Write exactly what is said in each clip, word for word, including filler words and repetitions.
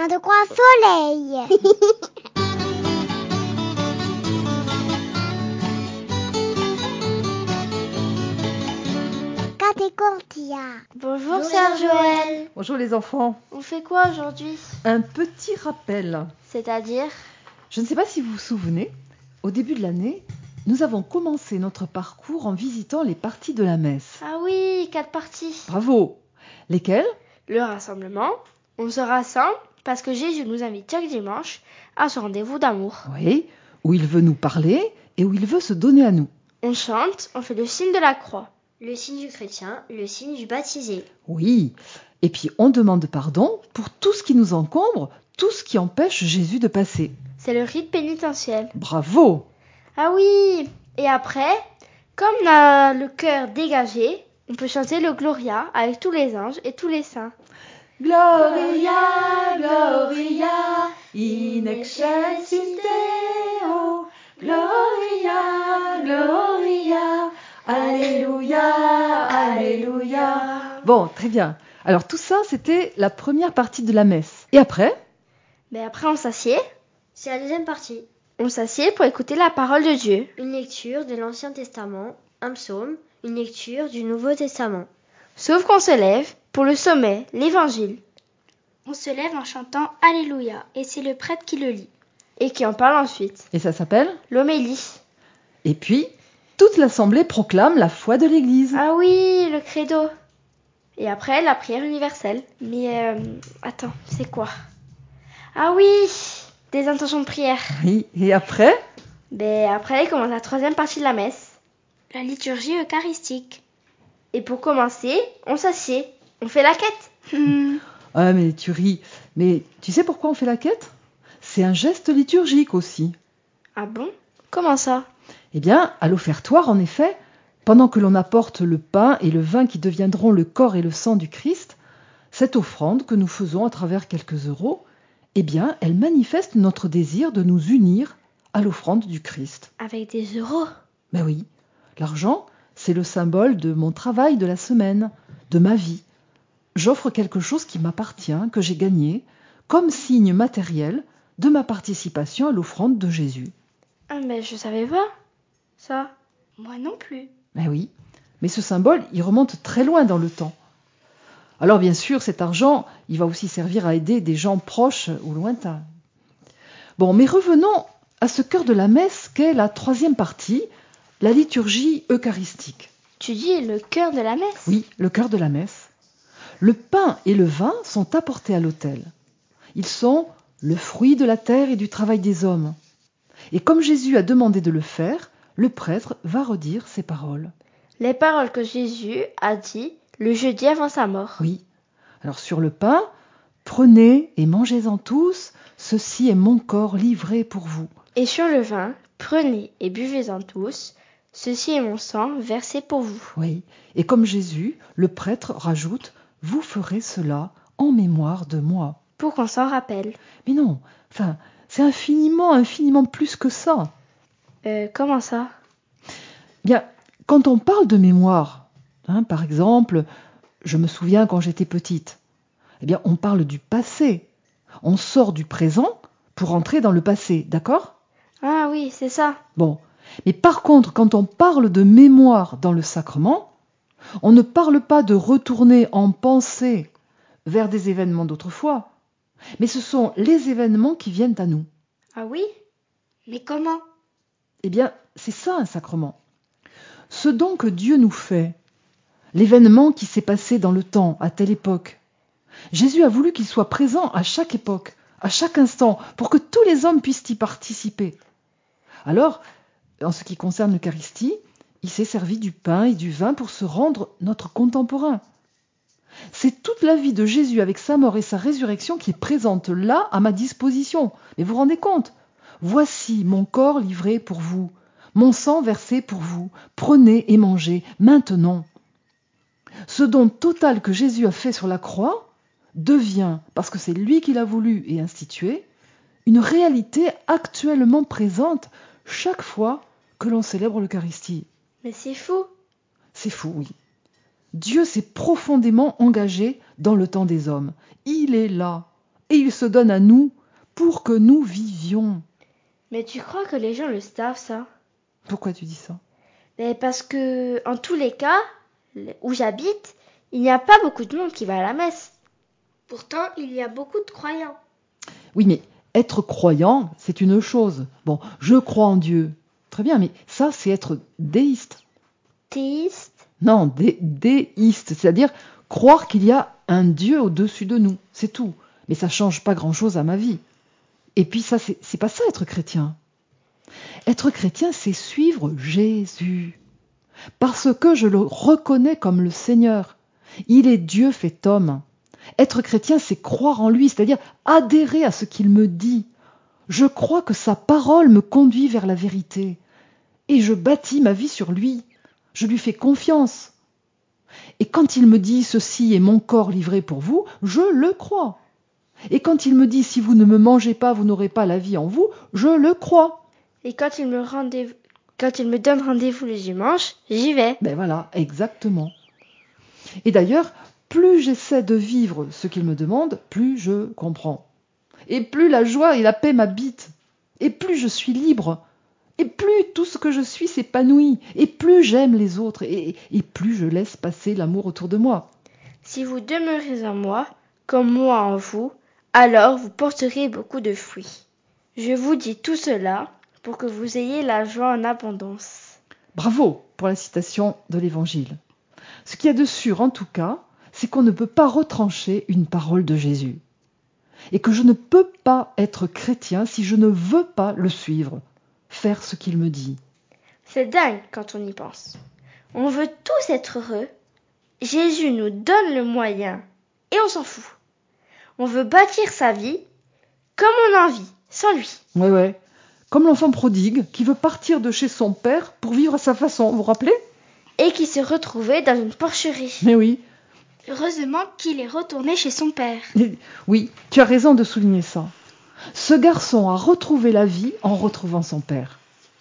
Un, deux, trois, soleil. Bonjour, Bonjour Sœur Joël. Bonjour les enfants. On fait quoi aujourd'hui? Un petit rappel. C'est-à-dire? Je ne sais pas si vous vous souvenez, au début de l'année, nous avons commencé notre parcours en visitant les parties de la messe. Ah oui, quatre parties. Bravo. Lesquelles? Le rassemblement. On se rassemble parce que Jésus nous invite chaque dimanche à ce rendez-vous d'amour. Oui, où il veut nous parler et où il veut se donner à nous. On chante, on fait le signe de la croix. Le signe du chrétien, le signe du baptisé. Oui, et puis on demande pardon pour tout ce qui nous encombre, tout ce qui empêche Jésus de passer. C'est le rite pénitentiel. Bravo! Ah oui, et après, comme on a le cœur dégagé, on peut chanter le Gloria avec tous les anges et tous les saints. Gloria, Gloria, in excelsis Deo. Gloria, Gloria, Alléluia, Alléluia. Bon, très bien. Alors tout ça, c'était la première partie de la messe. Et après? Ben après, on s'assied. C'est la deuxième partie. On s'assied pour écouter la parole de Dieu. Une lecture de l'Ancien Testament, un psaume, une lecture du Nouveau Testament. Sauf qu'on se lève pour le sommet, l'Évangile. On se lève en chantant Alléluia, et c'est le prêtre qui le lit. Et qui en parle ensuite. Et ça s'appelle? L'homélie. Et puis, toute l'assemblée proclame la foi de l'Église. Ah oui, le credo. Et après, la prière universelle. Mais euh, attends, c'est quoi? Ah oui, des intentions de prière. Oui, et après? Ben après, commence la troisième partie de la messe. La liturgie eucharistique. Et pour commencer, on s'assied. On fait la quête. Hmm. Ah mais tu ris. Mais tu sais pourquoi on fait la quête? C'est un geste liturgique aussi. Ah bon? Comment ça? Eh bien, à l'offertoire, en effet, pendant que l'on apporte le pain et le vin qui deviendront le corps et le sang du Christ, cette offrande que nous faisons à travers quelques euros, eh bien, elle manifeste notre désir de nous unir à l'offrande du Christ. Avec des euros? Ben oui, l'argent, c'est le symbole de mon travail de la semaine, de ma vie. J'offre quelque chose qui m'appartient, que j'ai gagné, comme signe matériel de ma participation à l'offrande de Jésus. Ah mais je savais pas ça. Moi non plus. Ben oui, mais ce symbole, il remonte très loin dans le temps. Alors bien sûr, cet argent, il va aussi servir à aider des gens proches ou lointains. Bon, mais revenons à ce cœur de la messe qu'est la troisième partie, la liturgie eucharistique. Tu dis le cœur de la messe? Oui, le cœur de la messe. Le pain et le vin sont apportés à l'autel. Ils sont le fruit de la terre et du travail des hommes. Et comme Jésus a demandé de le faire, le prêtre va redire ces paroles. Les paroles que Jésus a dit le jeudi avant sa mort. Oui. Alors sur le pain, prenez et mangez-en tous, ceci est mon corps livré pour vous. Et sur le vin, prenez et buvez-en tous, ceci est mon sang versé pour vous. Oui. Et comme Jésus, le prêtre rajoute, vous ferez cela en mémoire de moi. Pour qu'on s'en rappelle. Mais non, enfin, c'est infiniment, infiniment plus que ça. Euh, comment ça? Bien, quand on parle de mémoire, hein, par exemple, je me souviens quand j'étais petite, eh bien, on parle du passé. On sort du présent pour entrer dans le passé, d'accord? Ah oui, c'est ça. Bon, mais par contre, quand on parle de mémoire dans le sacrement, on ne parle pas de retourner en pensée vers des événements d'autrefois, mais ce sont les événements qui viennent à nous. Ah oui? Mais comment? Eh bien, c'est ça un sacrement. Ce don que Dieu nous fait, l'événement qui s'est passé dans le temps, à telle époque. Jésus a voulu qu'il soit présent à chaque époque, à chaque instant, pour que tous les hommes puissent y participer. Alors, en ce qui concerne l'Eucharistie, il s'est servi du pain et du vin pour se rendre notre contemporain. C'est toute la vie de Jésus avec sa mort et sa résurrection qui est présente là, à ma disposition. Mais vous vous rendez compte? Voici mon corps livré pour vous, mon sang versé pour vous. Prenez et mangez maintenant. Ce don total que Jésus a fait sur la croix devient, parce que c'est lui qui l'a voulu et institué, une réalité actuellement présente chaque fois que l'on célèbre l'Eucharistie. Mais c'est fou. C'est fou, oui. Dieu s'est profondément engagé dans le temps des hommes. Il est là, et il se donne à nous pour que nous vivions. Mais tu crois que les gens le savent, ça? Pourquoi tu dis ça? Mais parce que, en tous les cas, où j'habite, il n'y a pas beaucoup de monde qui va à la messe. Pourtant, il y a beaucoup de croyants. Oui, mais être croyant, c'est une chose. Bon, je crois en Dieu. Très bien, mais ça, c'est être déiste. Théiste? Non, dé- déiste, c'est-à-dire croire qu'il y a un Dieu au-dessus de nous, c'est tout. Mais ça change pas grand-chose à ma vie. Et puis ça, c'est, c'est pas ça être chrétien. Être chrétien, c'est suivre Jésus. Parce que je le reconnais comme le Seigneur. Il est Dieu fait homme. Être chrétien, c'est croire en lui, c'est-à-dire adhérer à ce qu'il me dit. Je crois que sa parole me conduit vers la vérité. Et je bâtis ma vie sur lui. Je lui fais confiance. Et quand il me dit « Ceci est mon corps livré pour vous », je le crois. Et quand il me dit « Si vous ne me mangez pas, vous n'aurez pas la vie en vous », je le crois. Et quand il me, rendez- quand il me donne rendez-vous le dimanche, j'y vais. Ben voilà, exactement. Et d'ailleurs, plus j'essaie de vivre ce qu'il me demande, plus je comprends. Et plus la joie et la paix m'habitent. Et plus je suis libre. Et plus tout ce que je suis s'épanouit. Et plus j'aime les autres. Et, et plus je laisse passer l'amour autour de moi. Si vous demeurez en moi, comme moi en vous, alors vous porterez beaucoup de fruits. Je vous dis tout cela pour que vous ayez la joie en abondance. Bravo pour la citation de l'Évangile. Ce qu'il y a de sûr, en tout cas, c'est qu'on ne peut pas retrancher une parole de Jésus. Et que je ne peux pas être chrétien si je ne veux pas le suivre, faire ce qu'il me dit. C'est dingue quand on y pense. On veut tous être heureux. Jésus nous donne le moyen et on s'en fout. On veut bâtir sa vie comme on a envie, sans lui. Ouais, ouais. Comme l'enfant prodigue qui veut partir de chez son père pour vivre à sa façon, vous vous rappelez? Et qui se retrouvait dans une porcherie. Mais oui. Heureusement qu'il est retourné chez son père. Oui, tu as raison de souligner ça. Ce garçon a retrouvé la vie en retrouvant son père.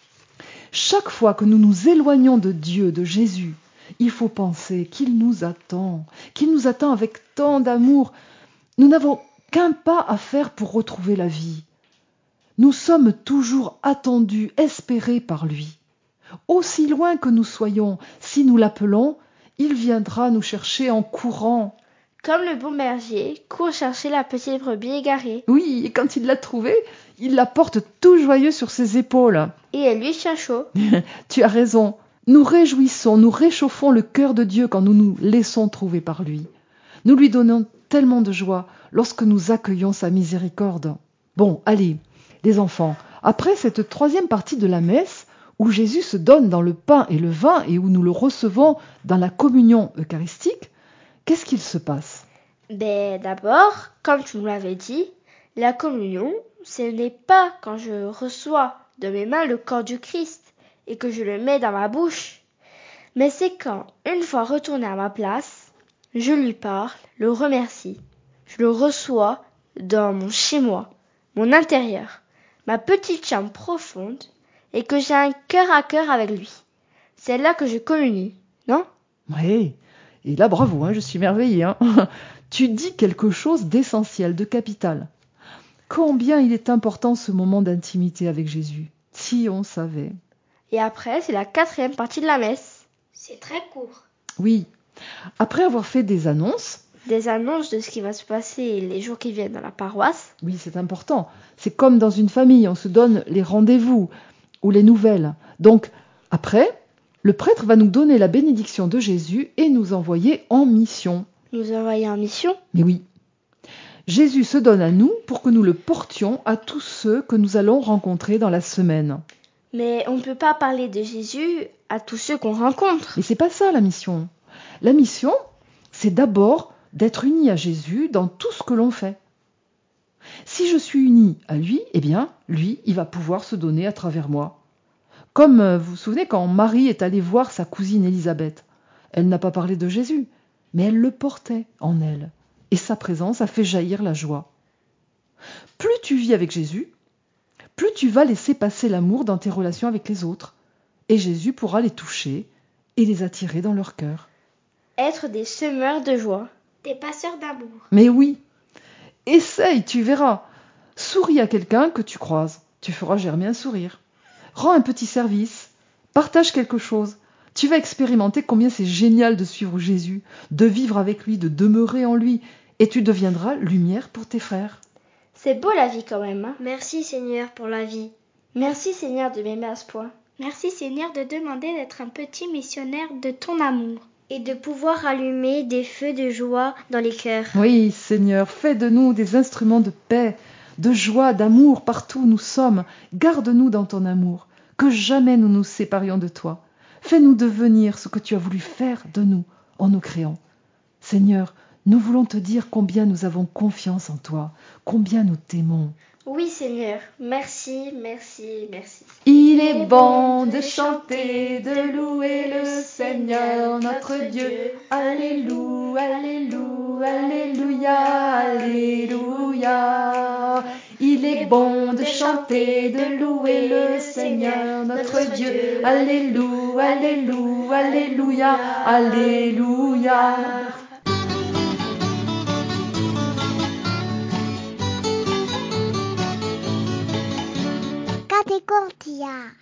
Chaque fois que nous nous éloignons de Dieu, de Jésus, il faut penser qu'il nous attend, qu'il nous attend avec tant d'amour. Nous n'avons qu'un pas à faire pour retrouver la vie. Nous sommes toujours attendus, espérés par lui. Aussi loin que nous soyons, si nous l'appelons, il viendra nous chercher en courant. Comme le bon berger court chercher la petite brebis égarée. Oui, et quand il l'a trouvée, il la porte tout joyeux sur ses épaules. Et elle lui tient chaud. Tu as raison. Nous réjouissons, nous réchauffons le cœur de Dieu quand nous nous laissons trouver par lui. Nous lui donnons tellement de joie lorsque nous accueillons sa miséricorde. Bon, allez, les enfants, après cette troisième partie de la messe, où Jésus se donne dans le pain et le vin et où nous le recevons dans la communion eucharistique, qu'est-ce qu'il se passe? Ben, d'abord, comme tu me l'avais dit, la communion, ce n'est pas quand je reçois de mes mains le corps du Christ et que je le mets dans ma bouche, mais c'est quand, une fois retourné à ma place, je lui parle, le remercie, je le reçois dans mon chez-moi, mon intérieur, ma petite chambre profonde, et que j'ai un cœur à cœur avec lui. C'est là que je communie, non? Oui, et là bravo, hein, je suis émerveillée. Hein. Tu dis quelque chose d'essentiel, de capital. Combien il est important ce moment d'intimité avec Jésus, si on savait. Et après, c'est la quatrième partie de la messe. C'est très court. Oui, après avoir fait des annonces, Des annonces de ce qui va se passer les jours qui viennent dans la paroisse. oui, c'est important. C'est comme dans une famille, on se donne les rendez-vous ou les nouvelles. Donc, après, le prêtre va nous donner la bénédiction de Jésus et nous envoyer en mission. Nous envoyer en mission. Mais oui, Jésus se donne à nous pour que nous le portions à tous ceux que nous allons rencontrer dans la semaine. Mais on ne peut pas parler de Jésus à tous ceux qu'on rencontre. Mais c'est pas ça la mission. La mission, c'est d'abord d'être uni à Jésus dans tout ce que l'on fait. Si je suis uni à lui, eh bien, lui, il va pouvoir se donner à travers moi. Comme, euh, vous vous souvenez, quand Marie est allée voir sa cousine Élisabeth, elle n'a pas parlé de Jésus, mais elle le portait en elle. Et sa présence a fait jaillir la joie. Plus tu vis avec Jésus, plus tu vas laisser passer l'amour dans tes relations avec les autres. Et Jésus pourra les toucher et les attirer dans leur cœur. Être des semeurs de joie. Des passeurs d'amour. Mais oui, Essaye, tu verras. Souris à quelqu'un que tu croises. Tu feras germer un sourire. Rends un petit service. Partage quelque chose. Tu vas expérimenter combien c'est génial de suivre Jésus, de vivre avec lui, de demeurer en lui, et tu deviendras lumière pour tes frères. C'est beau la vie quand même, hein? Merci Seigneur pour la vie. Merci Seigneur de m'aimer à ce point. Merci Seigneur de demander d'être un petit missionnaire de ton amour. Et de pouvoir allumer des feux de joie dans les cœurs. Oui, Seigneur, fais de nous des instruments de paix, de joie, d'amour partout où nous sommes. Garde-nous dans ton amour, que jamais nous nous séparions de toi. Fais-nous devenir ce que tu as voulu faire de nous en nous créant. Seigneur, nous voulons te dire combien nous avons confiance en toi, combien nous t'aimons. Oui Seigneur, merci, merci, merci. Il est bon de chanter, de louer le Seigneur, notre Dieu. Alléluia, Alléluia, Alléluia, Alléluia. Il est bon de chanter, de louer le Seigneur, notre Dieu. Alléluia, Alléluia, Alléluia, Alléluia. Categoria.